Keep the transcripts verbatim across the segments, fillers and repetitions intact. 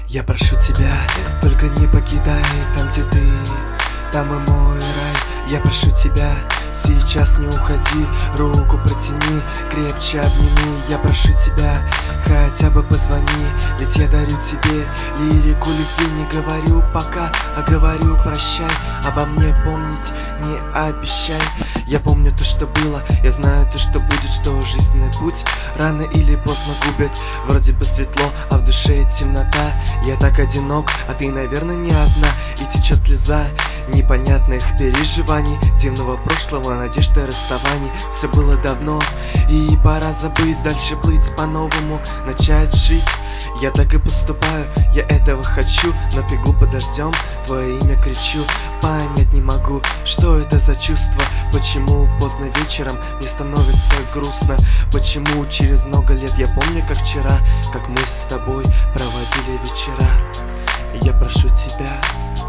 Я прошу тебя, только не покидай там, где ты, там и мой рай. Я прошу тебя, сейчас не уходи, руку протяни, крепче обними. Я прошу тебя, хотя бы позвони, ведь я дарю тебе лирику любви. Не говорю пока, а говорю прощай, обо мне помнить не обещай. Я помню то, что было, я знаю то, что будет, что жизненный путь рано или поздно губит. Вроде бы светло, а в душе темнота. Я так одинок, а ты, наверное, не одна. И течет слеза непонятных переживаний, дивного прошлого, надежды расставаний. Все было давно, и пора забыть, дальше плыть по-новому, начать жить. Я так и поступаю, я этого хочу, но бегу под дождем, твое имя кричу. Понять не могу, что это за чувство, почему поздно вечером мне становится грустно, почему через много лет я помню, как вчера, как мы с тобой проводили вечера. Я прошу тебя,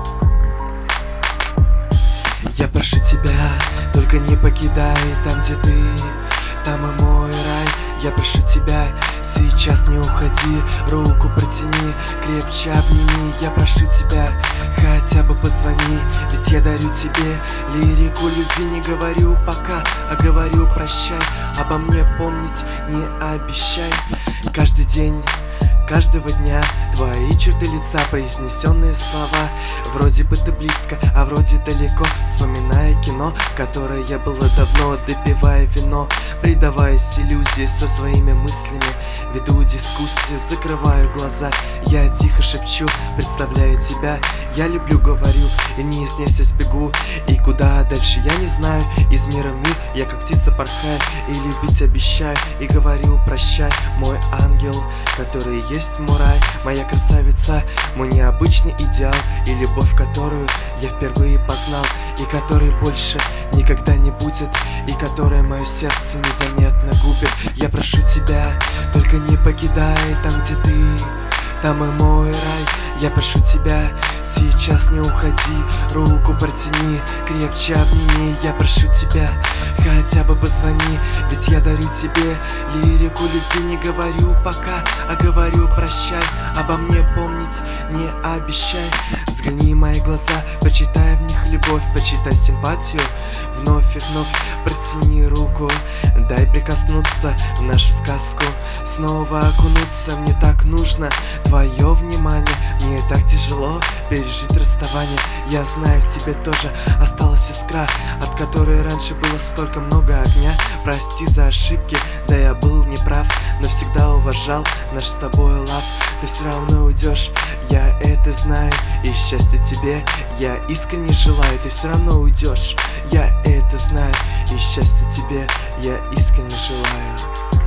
я прошу тебя, только не покидай там, где ты, там и мой рай. Я прошу тебя, сейчас не уходи, руку протяни, крепче обними. Я прошу тебя, хотя бы позвони, ведь я дарю тебе лирику любви. Не говорю пока, а говорю прощай, обо мне помнить не обещай. Каждый день, каждого дня твои черты лица, произнесенные слова. Вроде бы ты близко, а вроде далеко. Вспоминая кино, которое я было давно, допивая вино, предаваясь иллюзии со своими мыслями, веду дискуссии, закрываю глаза. Я тихо шепчу, представляю тебя, я люблю, говорю, и неизвестность бегу. И куда дальше я не знаю, из мира в мир я как птица порхаю, и любить обещаю, и говорю прощай, мой ангел, который есть мой рай, моя красавица, мой необычный идеал, и любовь, которую я впервые познал, и которой больше никогда не будет, и которая мое сердце незаметно губит. Я прошу тебя, только не покидай там, где ты, там и мой рай. Я прошу тебя, сейчас не уходи, руку протяни, крепче обними. Я прошу тебя, хотя бы позвони, ведь я дарю тебе лирику любви. Не говорю пока, а говорю прощай, обо мне помнить не обещай. Взгляни в мои глаза, почитай в них любовь, почитай симпатию. Вновь и вновь протяни руку, дай прикоснуться в нашу сказку, снова окунуться. Мне так нужно твое внимание, мне так тяжело пережить расставание. Я знаю, в тебе тоже осталась искра, от которой раньше было столько много огня. Прости за ошибки, да я был неправ, но всегда уважал наш с тобой лав. Ты все равно уйдешь, я это знаю, и счастья тебе я искренне желаю. Ты все равно уйдешь, я это знаю, и счастья тебе я искренне желаю.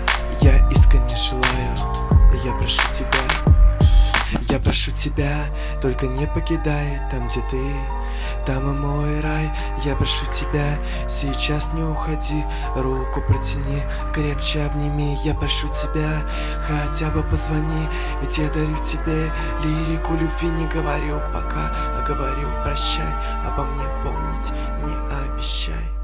Я искренне желаю, я прошу тебя, я прошу тебя, только не покидай там, где ты, там и мой рай. Я прошу тебя, сейчас не уходи, руку протяни, крепче обними. Я прошу тебя, хотя бы позвони, ведь я дарю тебе лирику любви. Не говорю пока, а говорю прощай, обо мне помнить не обещай.